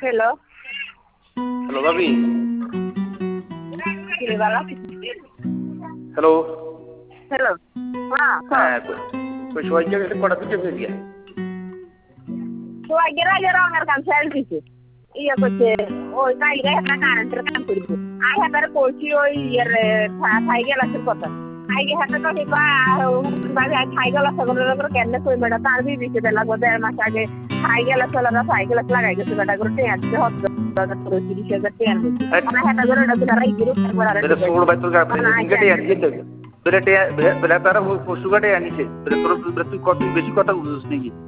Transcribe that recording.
Hello. Hello ভাবি। কিরে বালা? হ্যালো। হ্যালো। হ্যাঁ, কই সবাই গেছে কটা থেকে হয়ে গিয়া? সবাই গেলে রঙের কাম ছেড়ে দিছে। ইয়ে করছে ওই কাইলে একটা কারেন্টের কাম করছে। আই হাতারে কইছি ওই ইয়ের থাই গেলাসের কথা। আইগে হাতে তো হিবা বাজে থাই গেলাস করে কেন কই বেটা তার বি দিছে বেলা গো 1.5 মাস আগে থাই গেলাস লাগাই গেছে বেটা করে টেন দিতে হচ্ছে। দাদা করে 30,000 টেন দিছে। আমার হাতে করে এটা রাই গিরু করে আর এটা সুগুড় বাইতুল গাবে ইংগেটে আনজিতে। বেটা তারা পশুগাটে আনিছে। বেটা তোর তুই কত বেশি কথা বুঝছিস নাকি?